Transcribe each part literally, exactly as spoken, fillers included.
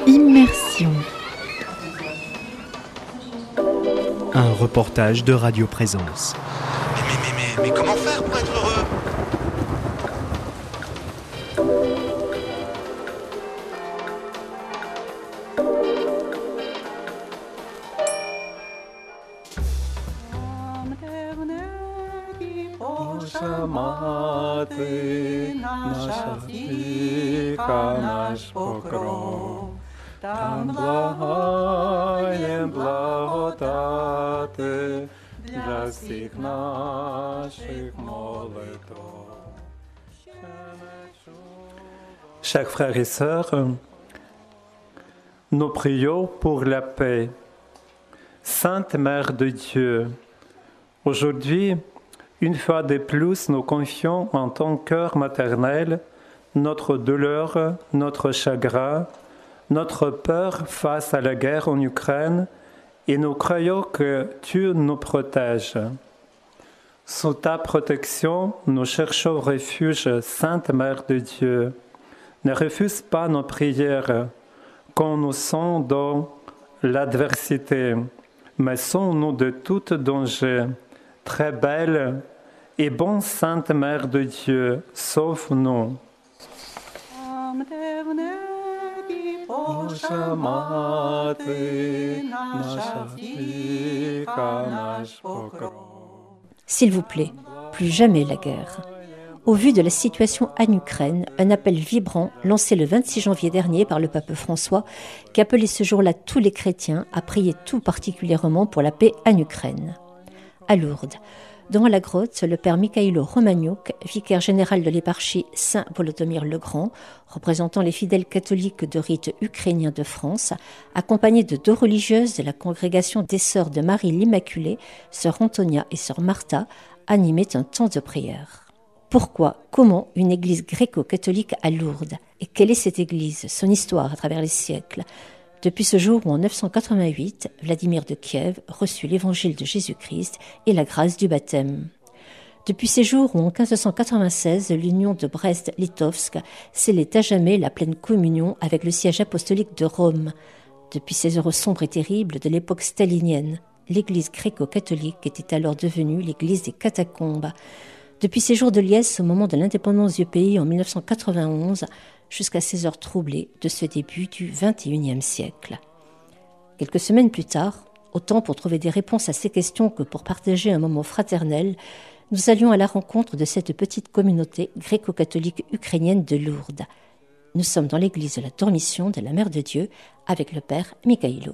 Immersion. Un reportage de Radio Présence. Mais, mais, mais, mais, mais comment faire pour être heureux ? Mати, наша віка, наш покров, там благаєм благодати для всіх наших молитв. Chers frères et sœurs, nous prions pour la paix. Sainte Mère de Dieu, aujourd'hui, une fois de plus, nous confions en ton cœur maternel notre douleur, notre chagrin, notre peur face à la guerre en Ukraine et nous croyons que tu nous protèges. Sous ta protection, nous cherchons refuge, Sainte Mère de Dieu. Ne refuse pas nos prières quand nous sommes dans l'adversité, mais sauve-nous de tout danger. Très belle et bonne Sainte Mère de Dieu, sauve-nous. S'il vous plaît, plus jamais la guerre. Au vu de la situation en Ukraine, un appel vibrant lancé le vingt-six janvier dernier par le pape François, qui appelait ce jour-là tous les chrétiens à prier tout particulièrement pour la paix en Ukraine. À Lourdes, devant la grotte, le père Mikhailo Romaniuk, vicaire général de l'éparchie Saint-Volodymyr le Grand, représentant les fidèles catholiques de rite ukrainien de France, accompagné de deux religieuses de la congrégation des Sœurs de Marie l'Immaculée, sœur Antonia et sœur Martha, animaient un temps de prière. Pourquoi, comment une église gréco-catholique à Lourdes ? Et quelle est cette église, son histoire à travers les siècles ? Depuis ce jour où en neuf cent quatre-vingt-huit, Vladimir de Kiev reçut l'évangile de Jésus-Christ et la grâce du baptême. Depuis ces jours où en quinze cent quatre-vingt-seize, l'union de Brest-Litovsk scellait à jamais la pleine communion avec le siège apostolique de Rome. Depuis ces heures sombres et terribles de l'époque stalinienne, l'église gréco-catholique était alors devenue l'église des catacombes. Depuis ces jours de liesse au moment de l'indépendance du pays en dix-neuf cent quatre-vingt-onze, jusqu'à ces heures troublées de ce début du vingt et unième siècle. Quelques semaines plus tard, autant pour trouver des réponses à ces questions que pour partager un moment fraternel, nous allions à la rencontre de cette petite communauté gréco-catholique ukrainienne de Lourdes. Nous sommes dans l'église de la Dormition de la Mère de Dieu avec le père Mikhailo.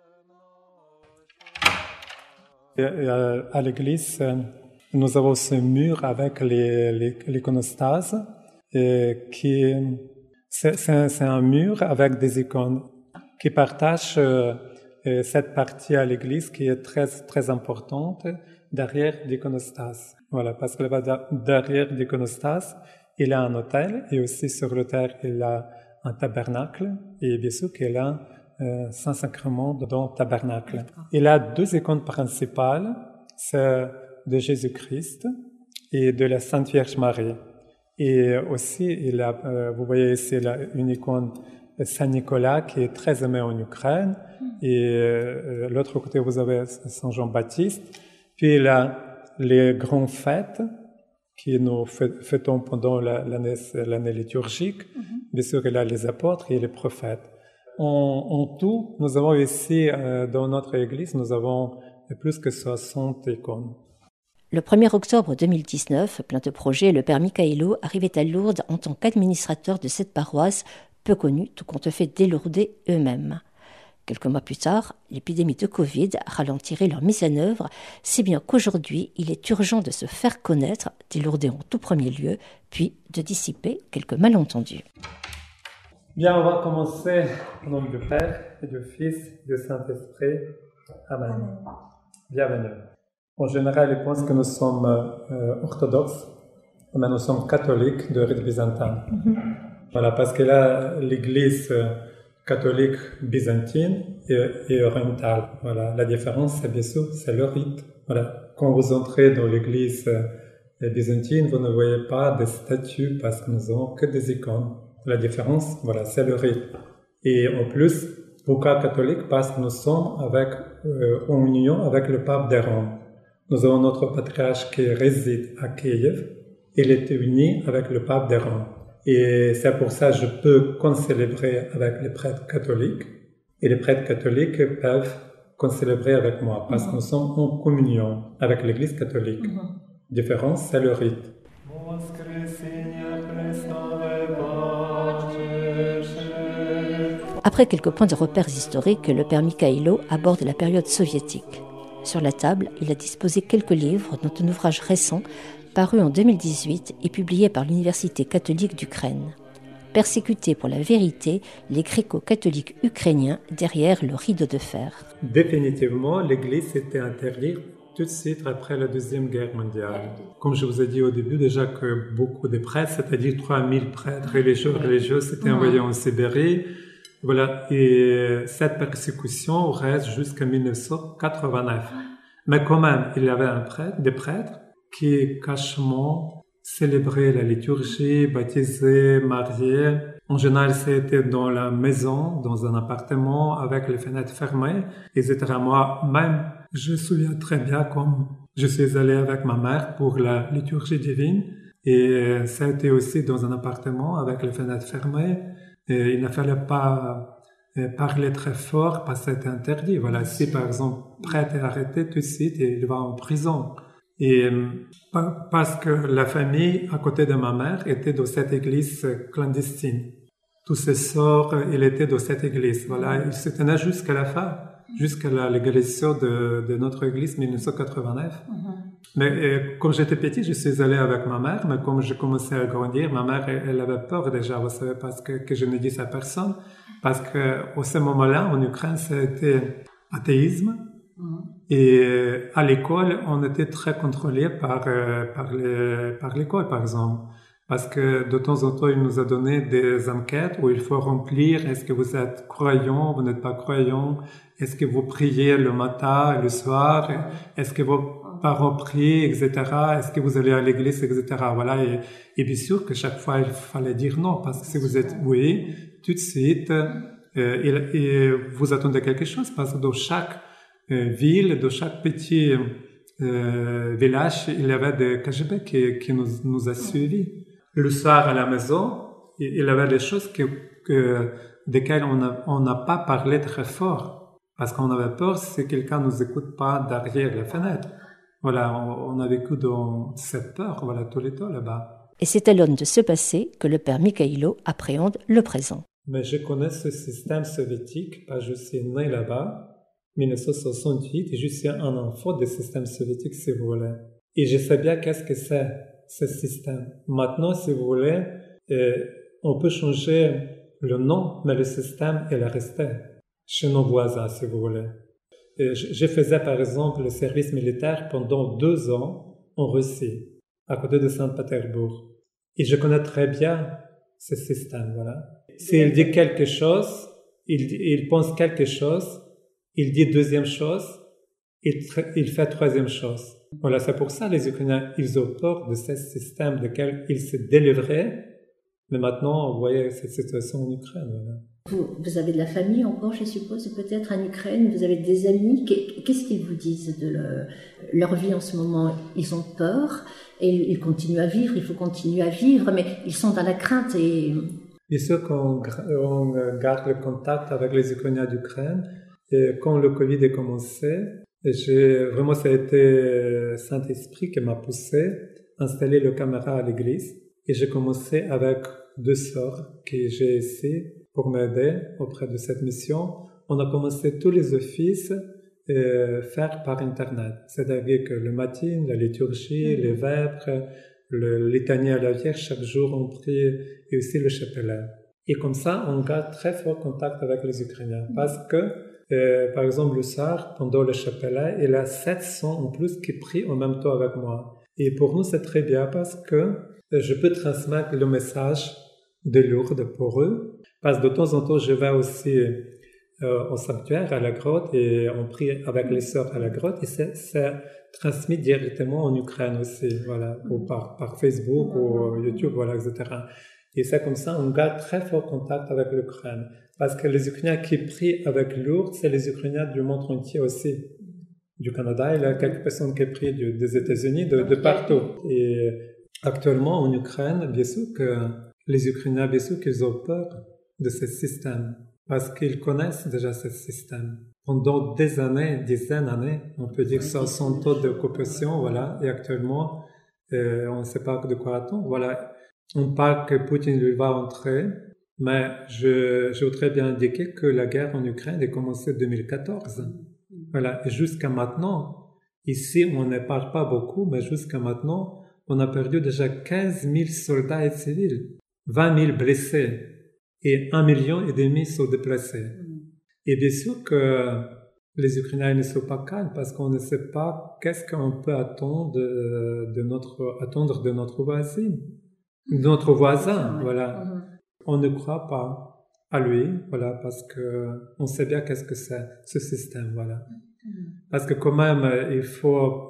À l'église, nous avons ce mur avec les, les, l'iconostase et qui... C'est, c'est, un, c'est un mur avec des icônes qui partagent euh, cette partie à l'église qui est très, très importante derrière l'iconostase. Voilà, parce que là-bas, derrière l'iconostase, il y a un autel et aussi sur l'autel, il y a un tabernacle et bien sûr qu'il y a un Saint-Sacrement dans le tabernacle. Il y a deux icônes principales, c'est de Jésus-Christ et de la Sainte Vierge Marie. Et aussi, il a, euh, vous voyez ici là, une icône Saint-Nicolas qui est très aimé en Ukraine. Et euh, l'autre côté, vous avez Saint Jean-Baptiste. Puis il a les grandes fêtes que nous fêtons pendant la, l'année, l'année liturgique. Mm-hmm. Bien sûr, il a les apôtres et les prophètes. En, en tout, nous avons ici, euh, dans notre église, nous avons plus que soixante icônes. Le premier octobre deux mille dix-neuf, plein de projets, le père Mikhailo arrivait à Lourdes en tant qu'administrateur de cette paroisse, peu connue, tout compte fait des Lourdais eux-mêmes. Quelques mois plus tard, l'épidémie de Covid ralentirait leur mise en œuvre, si bien qu'aujourd'hui, il est urgent de se faire connaître, des Lourdais en tout premier lieu, puis de dissiper quelques malentendus. Bien, on va commencer au nom du Père et du Fils et du Saint-Esprit. Amen. Amen. Bienvenue. En général, ils pensent que nous sommes euh, orthodoxes, mais nous sommes catholiques de rite byzantin. Mm-hmm. Voilà, parce que là, l'Église catholique byzantine et, et orientale. Voilà, la différence, c'est bien sûr, c'est le rite. Voilà, quand vous entrez dans l'Église byzantine, vous ne voyez pas des statues parce que nous n'avons que des icônes. La différence, voilà, c'est le rite. Et en plus, pourquoi catholique? Parce que nous sommes avec, euh, en union avec le pape de Rome. Nous avons notre patriarche qui réside à Kiev. Il était uni avec le pape de Rome. Et c'est pour ça que je peux concélébrer avec les prêtres catholiques. Et les prêtres catholiques peuvent concélébrer avec moi parce que nous sommes en communion avec l'Église catholique. Mm-hmm. Différence, c'est le rite. Après quelques points de repères historiques, le père Mikhaïlo aborde la période soviétique. Sur la table, il a disposé quelques livres, dont un ouvrage récent, paru en deux mille dix-huit et publié par l'Université catholique d'Ukraine. Persécutés pour la vérité, les gréco-catholiques ukrainiens derrière le rideau de fer. Définitivement, l'Église s'était interdite tout de suite après la Deuxième Guerre mondiale. Comme je vous ai dit au début, déjà que beaucoup de prêtres, c'est-à-dire trois mille prêtres religieux, religieux s'étaient envoyés en Sibérie. Voilà, et cette persécution reste jusqu'en mille neuf cent quatre-vingt-neuf. Mais quand même, il y avait un prêtre, des prêtres qui cachement célébraient la liturgie, baptisaient, mariaient. En général, c'était dans la maison, dans un appartement, avec les fenêtres fermées, et cetera. Moi-même, je me souviens très bien comme je suis allé avec ma mère pour la liturgie divine, et ça a été aussi dans un appartement avec les fenêtres fermées. Et il ne fallait pas parler très fort parce que c'était interdit. Voilà, si par exemple prêtre est arrêté tout de suite, il va en prison. Et parce que la famille à côté de ma mère était dans cette église clandestine. Tous ses sœurs, il était dans cette église. Voilà, il se tenait jusqu'à la fin, jusqu'à la légalisation de, de notre église mille neuf cent quatre-vingt-neuf. Mm-hmm. Mais euh, comme j'étais petit, je suis allé avec ma mère, mais comme je commençais à grandir, ma mère, elle, elle avait peur déjà, vous savez, parce que, que je ne dise à personne, parce que au ce moment-là, en Ukraine, c'était athéisme, mmh. et euh, à l'école, on était très contrôlé par, euh, par, les, par l'école, par exemple, parce que de temps en temps, il nous a donné des enquêtes où il faut remplir, est-ce que vous êtes croyant, vous n'êtes pas croyant, est-ce que vous priez le matin et le soir, est-ce que vous parents prient, et cetera. Est-ce que vous allez à l'église, et cetera. Voilà. Et, et bien sûr que chaque fois, il fallait dire non, parce que si vous êtes oui, tout de suite, euh, et, et vous attendez quelque chose, parce que dans chaque euh, ville, dans chaque petit euh, village, il y avait des K G B qui, qui nous, nous a suivis. Le soir à la maison, il y avait des choses que, que, desquelles on n'a pas parlé très fort, parce qu'on avait peur si quelqu'un nous écoute pas derrière la fenêtre. Voilà, on a vécu dans cette peur, voilà, tout le temps là-bas. Et c'est à l'aune de ce passé que le père Mikhaïlo appréhende le présent. Mais je connais ce système soviétique, parce que je suis né là-bas, mille neuf cent soixante-huit, et je suis un enfant du système soviétique, si vous voulez. Et je sais bien qu'est-ce que c'est, ce système. Maintenant, si vous voulez, euh, on peut changer le nom, mais le système, il est resté chez nos voisins, si vous voulez. Je faisais par exemple le service militaire pendant deux ans en Russie, à côté de Saint-Pétersbourg. Et je connais très bien ce système, voilà. S'il dit quelque chose, il, il pense quelque chose, il dit deuxième chose, il, il fait troisième chose. Voilà, c'est pour ça les Ukrainiens, ils ont peur de ce système de quel ils se délivraient. Mais maintenant, vous voyez cette situation en Ukraine, voilà. Vous, vous avez de la famille encore, je suppose, peut-être en Ukraine, vous avez des amis. Qu'est-ce qu'ils vous disent de le, leur vie en ce moment? Ils ont peur et ils continuent à vivre, il faut continuer à vivre, mais ils sont dans la crainte. Et... Bien sûr qu'on on garde le contact avec les Ukrainiens d'Ukraine. Et quand le Covid a commencé, j'ai, vraiment ça a été Saint-Esprit qui m'a poussé à installer le caméra à l'église. Et j'ai commencé avec deux sœurs que j'ai ici pour m'aider auprès de cette mission. On a commencé tous les offices à faire par Internet. C'est-à-dire que le matin, la liturgie, mmh. les vêpres, le litanie à la Vierge, chaque jour on prie, et aussi le chapelet. Et comme ça, on garde très fort contact avec les Ukrainiens. Mmh. Parce que, euh, par exemple, le soir, pendant le chapelet, il y a sept cents en plus qui prient en même temps avec moi. Et pour nous, c'est très bien parce que je peux transmettre le message de Lourdes pour eux. Parce que de temps en temps, je vais aussi euh, au sanctuaire, à la grotte, et on prie avec les sœurs à la grotte, et c'est, c'est transmis directement en Ukraine aussi, voilà, ou par, par Facebook, ou YouTube, voilà, et cetera. Et c'est comme ça on garde très fort contact avec l'Ukraine. Parce que les Ukrainiens qui prient avec Lourdes, c'est les Ukrainiens du monde entier aussi. Du Canada, il y a quelques personnes qui prient du, des États-Unis, de, de partout. Et actuellement en Ukraine, bien sûr que les Ukrainiens, bien sûr qu'ils ont peur de ce système. Parce qu'ils connaissent déjà ce système. Pendant des années, dizaines d'années, on peut dire ça, son taux d'occupation, voilà. Et actuellement, euh, on ne sait pas de quoi attendre, voilà. On parle que Poutine lui va entrer, mais je, je voudrais bien indiquer que la guerre en Ukraine a commencé en deux mille quatorze. Voilà. Et jusqu'à maintenant, ici, on ne parle pas beaucoup, mais jusqu'à maintenant, on a perdu déjà quinze mille soldats et civils, vingt mille blessés, et un million et demi sont déplacés. Et bien sûr que les Ukrainiens ne sont pas calmes parce qu'on ne sait pas qu'est-ce qu'on peut attendre de, de notre, attendre de notre voisin, de notre voisin, voilà. On ne croit pas à lui, voilà, parce que on sait bien qu'est-ce que c'est, ce système, voilà. Parce que quand même, il faut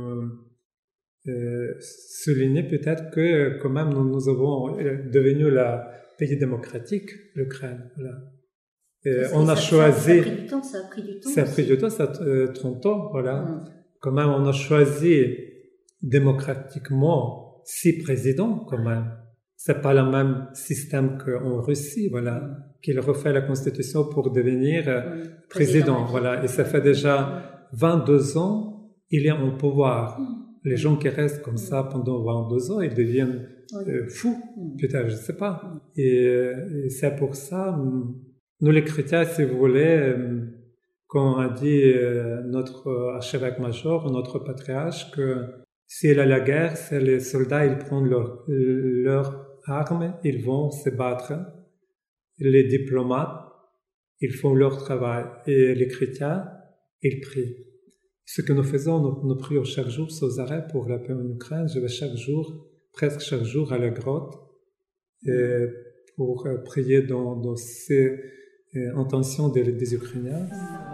euh, souligner peut-être que quand même nous, nous avons devenu le pays démocratique, l'Ukraine, voilà. Et on a ça, choisi... Ça a pris du temps, ça a pris du temps. Ça a pris du temps, ça a euh, trente ans, voilà. Mmh. Quand même, on a choisi démocratiquement six présidents, quand même. C'est pas le même système qu'en Russie, voilà, mmh. qu'il refait la constitution pour devenir euh, mmh. président, président, voilà. Et ça fait déjà vingt-deux ans, il est en pouvoir. Mmh. Les gens qui restent comme ça pendant vingt-deux ans, ils deviennent euh, fous, mmh. peut-être, je sais pas. Et, et c'est pour ça... Nous, les chrétiens, si vous voulez, comme a dit notre archevêque-major, notre patriarche, que s'il y a la guerre, c'est les soldats, ils prennent leurs leur armes, ils vont se battre. Les diplomates, ils font leur travail. Et les chrétiens, ils prient. Ce que nous faisons, nous, nous prions chaque jour sans arrêt pour la paix en Ukraine. Je vais chaque jour, presque chaque jour, à la grotte et pour prier dans, dans ces intention des, des Ukrainiens.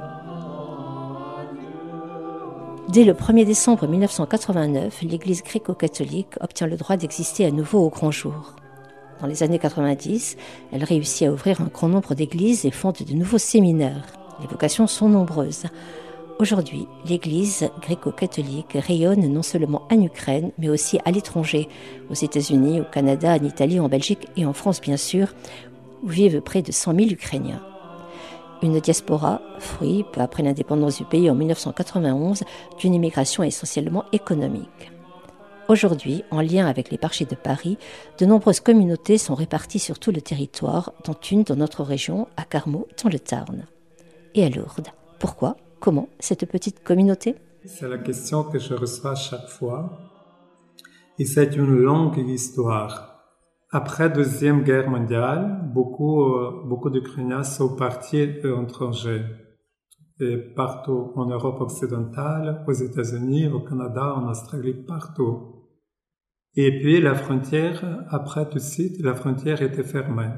Dès le premier décembre mille neuf cent quatre-vingt-neuf, l'Église gréco-catholique obtient le droit d'exister à nouveau au grand jour. Dans les années quatre-vingt-dix, elle réussit à ouvrir un grand nombre d'églises et fonde de nouveaux séminaires. Les vocations sont nombreuses. Aujourd'hui, l'Église gréco-catholique rayonne non seulement en Ukraine, mais aussi à l'étranger, aux États-Unis, au Canada, en Italie, en Belgique et en France bien sûr, où vivent près de cent mille Ukrainiens. Une diaspora, fruit, peu après l'indépendance du pays en mille neuf cent quatre-vingt-onze, d'une immigration essentiellement économique. Aujourd'hui, en lien avec l'éparchie de Paris, de nombreuses communautés sont réparties sur tout le territoire, dont une dans notre région, à Carmaux, dans le Tarn. Et à Lourdes. Pourquoi ? Comment cette petite communauté ? C'est la question que je reçois chaque fois. Et c'est une longue histoire. Après la Deuxième Guerre mondiale, beaucoup, beaucoup d'Ukrainiens sont partis à l'étranger. Et partout, en Europe occidentale, aux États-Unis, au Canada, en Australie, partout. Et puis la frontière, après tout de suite, la frontière était fermée.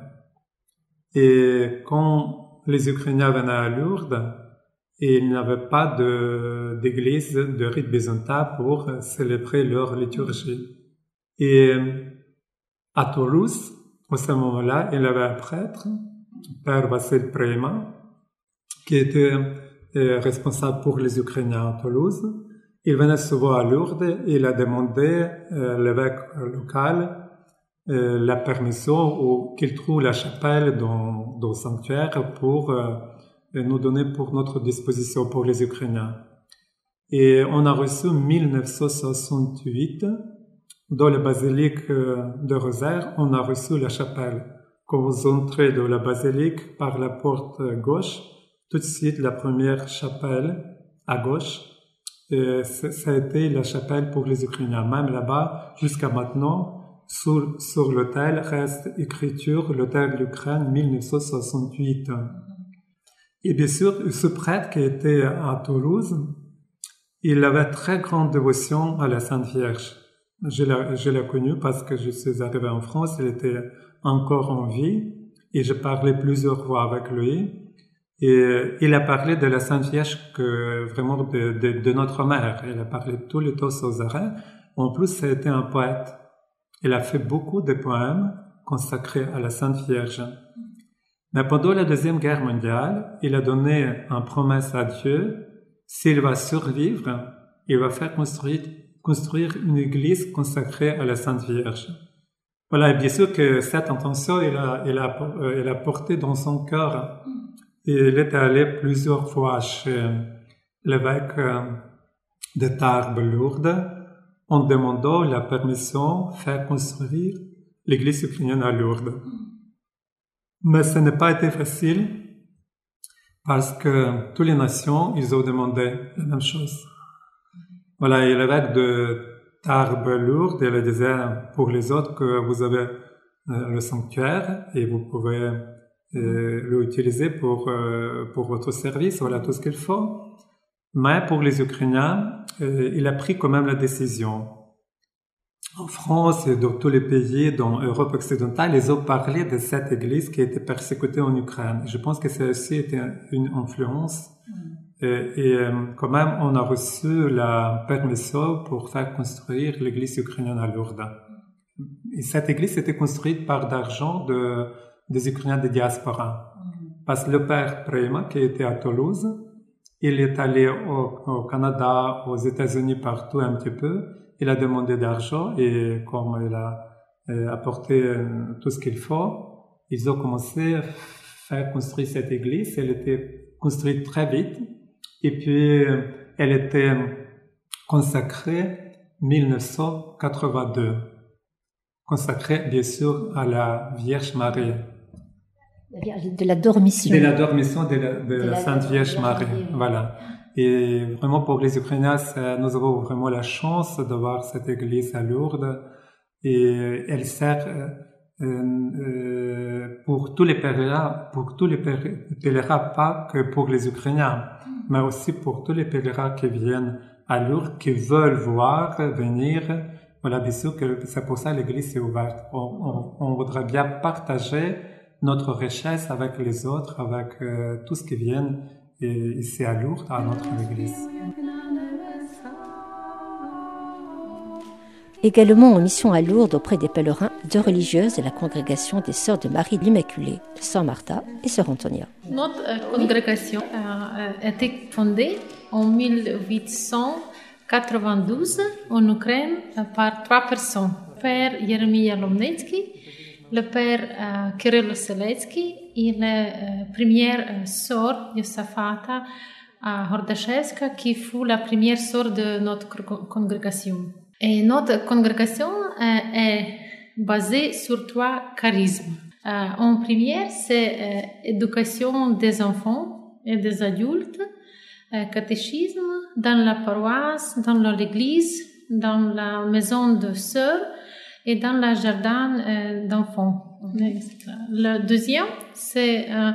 Et quand les Ukrainiens venaient à Lourdes, il n'y avait pas de, d'église de rite byzantin pour célébrer leur liturgie. Et à Toulouse, à ce moment-là, il y avait un prêtre, Père Vassil Prema, qui était euh, responsable pour les Ukrainiens à Toulouse. Il venait souvent à Lourdes et il a demandé à l'évêque local euh, la permission ou qu'il trouve la chapelle dans, dans le sanctuaire pour euh, nous donner pour notre disposition pour les Ukrainiens. Et on a reçu en mille neuf cent soixante-huit, dans la basilique de Rosaire, on a reçu la chapelle. Quand vous entrez dans la basilique par la porte gauche, tout de suite la première chapelle à gauche, et ça a été la chapelle pour les Ukrainiens. Même là-bas, jusqu'à maintenant, sur, sur l'autel reste écriture l'autel de l'Ukraine mille neuf cent soixante-huit. Et bien sûr, ce prêtre qui était à Toulouse, il avait très grande dévotion à la Sainte Vierge. Je l'ai, je l'ai connu parce que je suis arrivé en France, il était encore en vie et je parlais plusieurs fois avec lui. Et il a parlé de la Sainte Vierge que vraiment de, de, de notre mère. Il a parlé tout le temps sans arrêt. En plus, c'était un poète. Il a fait beaucoup de poèmes consacré à la Sainte Vierge. Mais pendant la Deuxième Guerre mondiale, il a donné une promesse à Dieu, s'il va survivre, il va faire construire, construire une église consacrée à la Sainte Vierge. Voilà, et bien sûr que cette intention, il a, il a, il a porté dans son cœur. Et il est allé plusieurs fois chez l'évêque de Tarbes, Lourdes, en demandant la permission de faire construire l'église ukrainienne à Lourdes. Mais ce n'a pas été facile parce que toutes les nations, ils ont demandé la même chose. Voilà, et l'évêque de Tarbes, Lourdes, il disait pour les autres que vous avez euh, le sanctuaire et vous pouvez euh, l'utiliser pour, euh, pour votre service, voilà tout ce qu'il faut. Mais pour les Ukrainiens, euh, il a pris quand même la décision. En France et dans tous les pays, dans l'Europe occidentale, ils ont parlé de cette église qui a été persécutée en Ukraine. Je pense que ça aussi été une influence. Mm. Et, et quand même, on a reçu la permission pour faire construire l'église ukrainienne à Lourdes. Et cette église était construite par d'argent de, des Ukrainiens de diaspora. Mm. Parce que le père Prema, qui était à Toulouse, il est allé au, au Canada, aux États-Unis, partout un petit peu. Il a demandé d'argent et comme il a euh, apporté euh, tout ce qu'il faut, ils ont commencé à faire construire cette église. Elle était construite très vite et puis euh, elle était consacrée en mille neuf cent quatre-vingt-deux. Consacrée bien sûr à la Vierge Marie. De la dormition. De la dormition de la, de de la, la Sainte Vierge Marie. Marie. Voilà. Et vraiment pour les Ukrainiens, nous avons vraiment la chance de voir cette église à Lourdes et elle sert euh, euh, pour tous les pèlerins, pour tous les pèlerins, pas que pour les Ukrainiens, mais aussi pour tous les pèlerins qui viennent à Lourdes, qui veulent voir, venir. Voilà, bien sûr que c'est pour ça que l'église est ouverte. On, on, on voudrait bien partager notre richesse avec les autres, avec euh, tout ce qui vient et ici à Lourdes, à notre église. Également en mission à Lourdes auprès des pèlerins, deux religieuses de la congrégation des Sœurs de Marie l'Immaculée, Sœur Martha et Sœur Antonia. Notre euh, congrégation a été fondée en mille huit cent quatre-vingt-douze en Ukraine par trois personnes. Le père Yeremia Lomnetsky, le père euh, Kirill Seletsky et la euh, première euh, sœur Yosafata euh, Hordashevska qui fut la première sœur de notre congrégation. Et notre congrégation euh, est basée sur trois charismes. Euh, en première, c'est euh, éducation des enfants et des adultes, euh, catéchisme dans la paroisse, dans l'église, dans la maison de sœurs et dans le jardin euh, d'enfants. Mm-hmm. Le deuxième, c'est euh,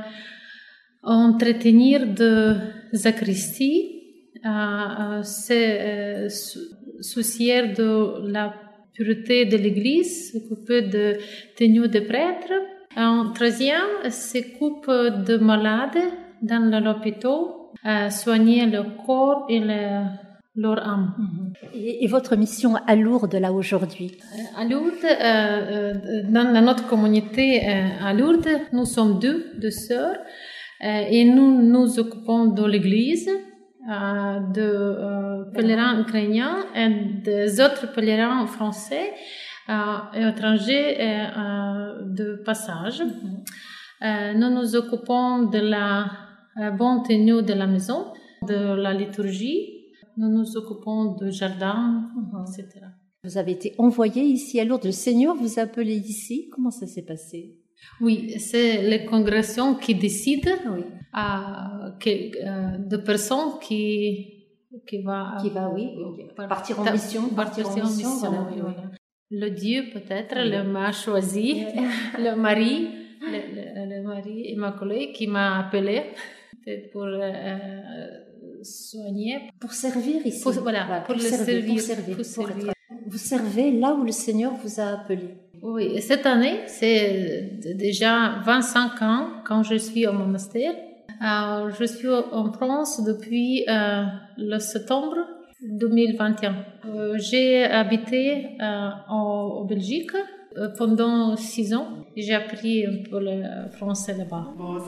entretenir de sacristie, euh, euh, c'est euh, soucier de la pureté de l'église, s'occuper de tenue de prêtres. En troisième, s'occupe de malades dans l'hôpital, euh, soigner le corps et le leur âme. Et, et votre mission à Lourdes, là, aujourd'hui? À Lourdes, euh, dans notre communauté euh, à Lourdes, nous sommes deux, deux sœurs, euh, et nous nous occupons de l'église, euh, de euh, pèlerins ukrainiens et des autres pèlerins français euh, et étrangers euh, de passage. Euh, nous nous occupons de la euh, bonne tenue de la maison, de la liturgie. Nous nous occupons de jardin, uh-huh. et cetera. Vous avez été envoyé ici à Lourdes. Le Seigneur vous a appelé ici. Comment ça s'est passé? Oui, c'est les congrégations qui décident oui. euh, que, euh, de personnes qui qui va qui va oui, oui. partir en mission, partir, partir en mission. mission voilà, oui, oui. Voilà. Le Dieu peut-être, oui. le m'a choisi, oui. le mari, le, le, le mari immaculé qui m'a appelé peut-être pour euh, soigner, pour servir ici. Pour, voilà, voilà, pour, pour, le servir, servir, pour servir. Pour servir. Vous servez là où le Seigneur vous a appelé. Oui, et cette année, c'est déjà vingt-cinq ans quand je suis au monastère. Euh, je suis en France depuis euh, le septembre deux mille vingt et un. Euh, j'ai habité euh, en, en Belgique euh, pendant six ans j'ai appris un peu le français là-bas.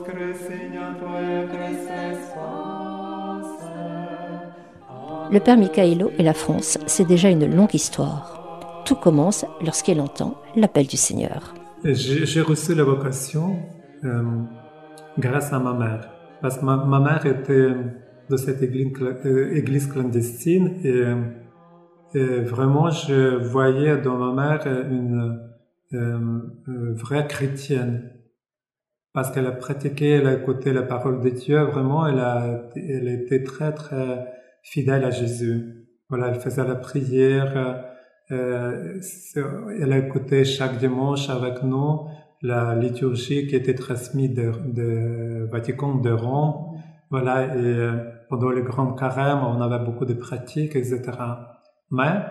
Le père Mikhaïlo et la France, c'est déjà une longue histoire. Tout commence lorsqu'il entend l'appel du Seigneur. J'ai, j'ai reçu la vocation euh, grâce à ma mère. Parce que ma, ma mère était de cette église, euh, église clandestine et, et vraiment je voyais dans ma mère une, une, une vraie chrétienne. Parce qu'elle a pratiqué, elle a écouté la parole de Dieu, vraiment elle a, elle était très très fidèle à Jésus. Voilà, elle faisait la prière, euh, elle a écouté chaque dimanche avec nous la liturgie qui était transmise de, de Vatican de Rome. Voilà, et pendant le grand carême, on avait beaucoup de pratiques, et cetera. Mais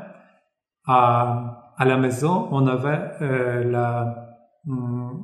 à, à la maison, on avait euh, la, hum,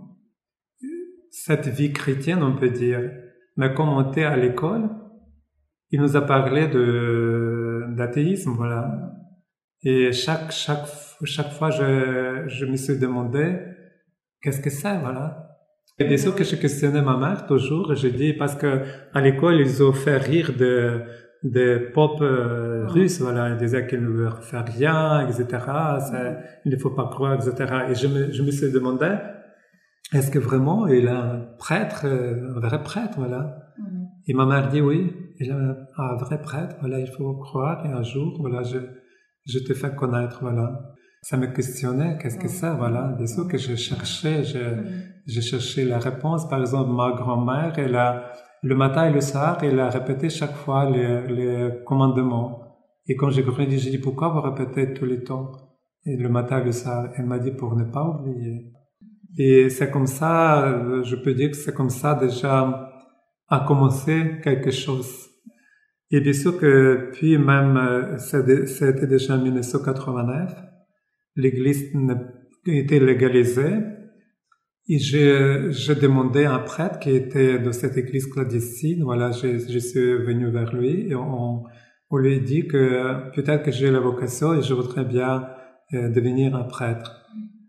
cette vie chrétienne, on peut dire. Mais quand on était à l'école, il nous a parlé de, d'athéisme, voilà. Et chaque, chaque, chaque fois, je, je me suis demandé, qu'est-ce que c'est, voilà. Et bien sûr que je questionnais ma mère toujours, et je dis, parce que à l'école, ils ont fait rire de, de pop euh, russes, voilà. Ils disaient qu'ils ne veulent faire rien, et cetera. C'est, il ne faut pas croire, et cetera. Et je me, je me suis demandé, est-ce que vraiment il est un prêtre, un vrai prêtre, voilà. Mm. Et ma mère dit oui, il est un vrai prêtre, voilà, il faut croire, et un jour, voilà, je, je te fais connaître, voilà. Ça me questionnait, qu'est-ce que c'est, voilà. Bien sûr que je cherchais, je, mm. je cherchais la réponse. Par exemple, ma grand-mère, elle a, le matin et le soir, elle a répété chaque fois les, les commandements. Et quand j'ai grandi, j'ai dit, pourquoi vous répétez tous les temps? Et le matin et le soir, elle m'a dit, pour ne pas oublier. Et c'est comme ça, je peux dire que c'est comme ça déjà a commencé quelque chose. Et bien sûr que puis même, c'était déjà en dix-neuf cent quatre-vingt-neuf, l'église était légalisée et j'ai, j'ai demandé à un prêtre qui était de cette église clandestine, voilà, je, je suis venu vers lui et on, on lui a dit que peut-être que j'ai la vocation et je voudrais bien euh, devenir un prêtre.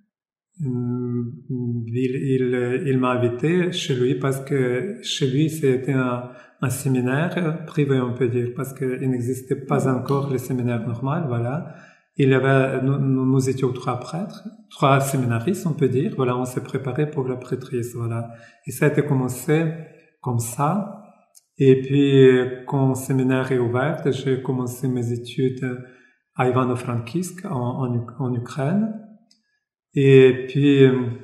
Il, il, il m'a invité chez lui parce que chez lui c'était un, un séminaire privé, on peut dire, parce qu'il n'existait pas encore le séminaire normal, voilà. Il y avait, nous, nous étions trois prêtres, trois séminaristes, on peut dire, voilà, on s'est préparé pour la prêtrise, voilà. Et ça a été commencé comme ça. Et puis, quand le séminaire est ouvert, j'ai commencé mes études à Ivano-Frankivsk, en, en, en Ukraine. Et puis,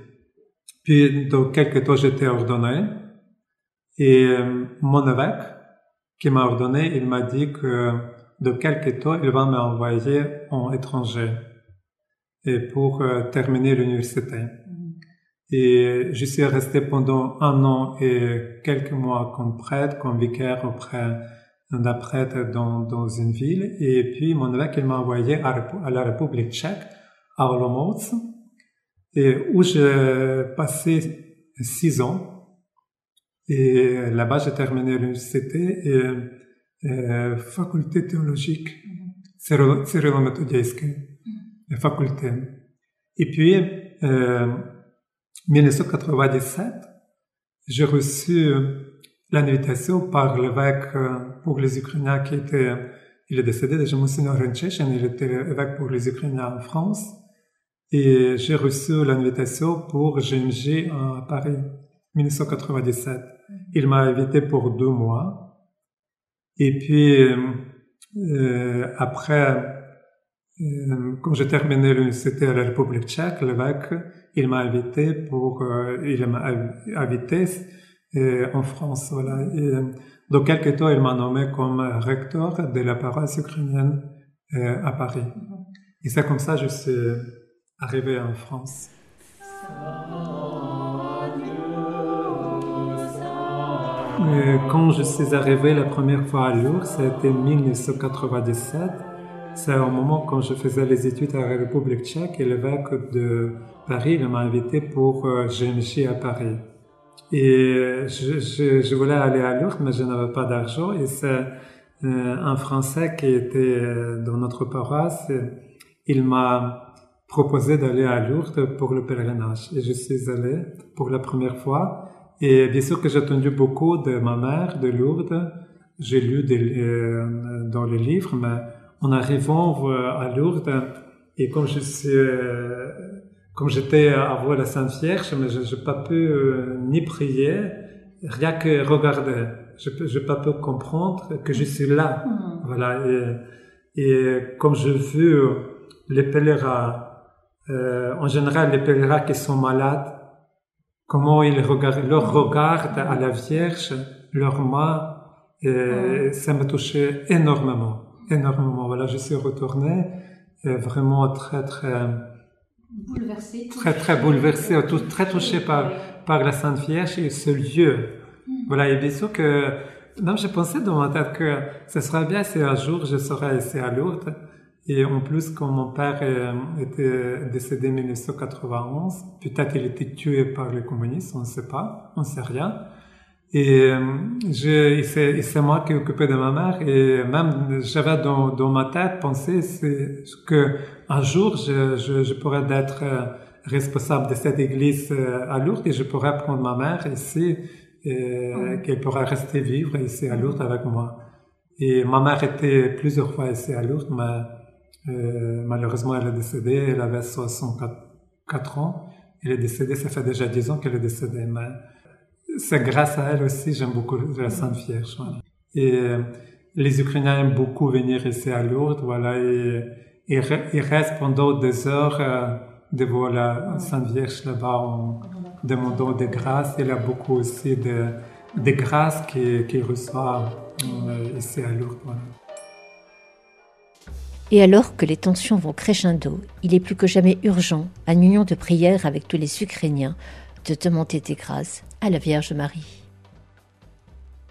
puis dans quelques temps, j'étais ordonné. Et mon évêque, qui m'a ordonné, il m'a dit que de quelques temps, il va m'envoyer en étranger et pour euh, terminer l'université. Mm. Et je suis resté pendant un an et quelques mois comme prêtre, comme vicaire auprès d'un prêtre dans, dans une ville. Et puis, mon évêque, il m'a envoyé à, à la République tchèque, à Olomouc, et où j'ai passé six ans. Et là-bas, j'ai terminé l'université et, et faculté théologique, Cyrilo-méthodieyskie, faculté. Et puis, euh, dix-neuf cent quatre-vingt-dix-sept, j'ai reçu l'invitation par l'évêque pour les Ukrainiens qui était, il est décédé déjà, Monseigneur Rencheshin, il était évêque pour les Ukrainiens en France. Et j'ai reçu l'invitation pour G M J à Paris, dix-neuf cent quatre-vingt-dix-sept. Il m'a invité pour deux mois. Et puis, euh, après, euh, quand j'ai terminé l'université à la République tchèque, l'évêque, il m'a invité pour, euh, il m'a invité euh, en France, voilà. Et dans quelques temps, il m'a nommé comme recteur de la paroisse ukrainienne euh, à Paris. Et c'est comme ça que je suis arrivé en France. Et quand je suis arrivé la première fois à Lourdes, c'était en dix-neuf cent quatre-vingt-dix-sept. C'est au moment quand je faisais les études à la République tchèque et l'évêque de Paris il m'a invité pour euh, G M J à Paris. Et je, je, je voulais aller à Lourdes, mais je n'avais pas d'argent. Et c'est euh, un Français qui était dans notre paroisse. Il m'a proposé d'aller à Lourdes pour le pèlerinage. Et je suis allé pour la première fois. Et bien sûr que j'ai entendu beaucoup de ma mère, de Lourdes. J'ai lu des, euh, dans les livres, mais en arrivant à Lourdes, et comme je suis, euh, comme j'étais à voir la Sainte Vierge, mais je n'ai pas pu euh, ni prier, rien que regarder. Je n'ai pas pu comprendre que je suis là. Mmh. Voilà. Et, et comme j'ai vu les pèlerins, euh, en général les pèlerins qui sont malades, comment ils regardent, leur regard à la Vierge, leurs mains, et mmh. ça m'a touché énormément, énormément. Voilà, je suis retourné et vraiment très, très bouleversé, très, très bouleversé, tout, très touché par, par la Sainte Vierge et ce lieu. Mmh. Voilà, et bien sûr que, non, je pensais dans ma tête que ce serait bien si un jour je serais ici à Lourdes. Et en plus, quand mon père était décédé en dix-neuf cent quatre-vingt-onze, peut-être il était tué par les communistes, on ne sait pas, on ne sait rien. Et je, c'est, c'est moi qui occupais de ma mère, et même j'avais dans, dans ma tête pensé c'est que un jour je, je, je pourrais être responsable de cette église à Lourdes et je pourrais prendre ma mère ici et mmh. qu'elle pourrait rester vivre ici à Lourdes avec moi. Et ma mère était plusieurs fois ici à Lourdes, mais Euh, malheureusement, elle est décédée, elle avait soixante-quatre ans. Elle est décédée, ça fait déjà dix ans qu'elle est décédée, mais c'est grâce à elle aussi, j'aime beaucoup la Sainte Vierge. Voilà. Et euh, les Ukrainiens aiment beaucoup venir ici à Lourdes, voilà, et ils restent pendant des heures euh, devant la Sainte Vierge là-bas en demandant des grâces. Il y a beaucoup aussi de, de grâces qu'ils qui reçoivent euh, ici à Lourdes. Voilà. Et alors que les tensions vont crescendo, il est plus que jamais urgent, en union de prière avec tous les Ukrainiens, de demander des grâces à la Vierge Marie.